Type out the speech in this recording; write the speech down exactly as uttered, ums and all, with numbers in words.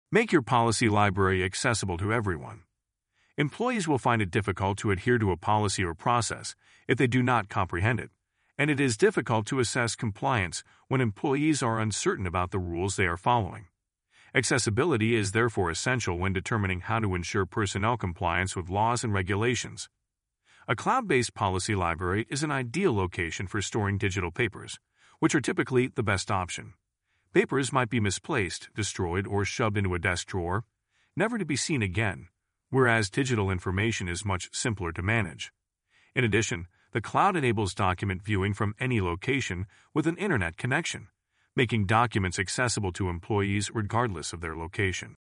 Make your policy library accessible to everyone. Employees will find it difficult to adhere to a policy or process if they do not comprehend it, and it is difficult to assess compliance when employees are uncertain about the rules they are following. Accessibility is therefore essential when determining how to ensure personnel compliance with laws and regulations. A cloud-based policy library is an ideal location for storing digital papers, which are typically the best option. Papers might be misplaced, destroyed, or shoved into a desk drawer, never to be seen again, whereas digital information is much simpler to manage. In addition, the cloud enables document viewing from any location with an internet connection, making documents accessible to employees regardless of their location.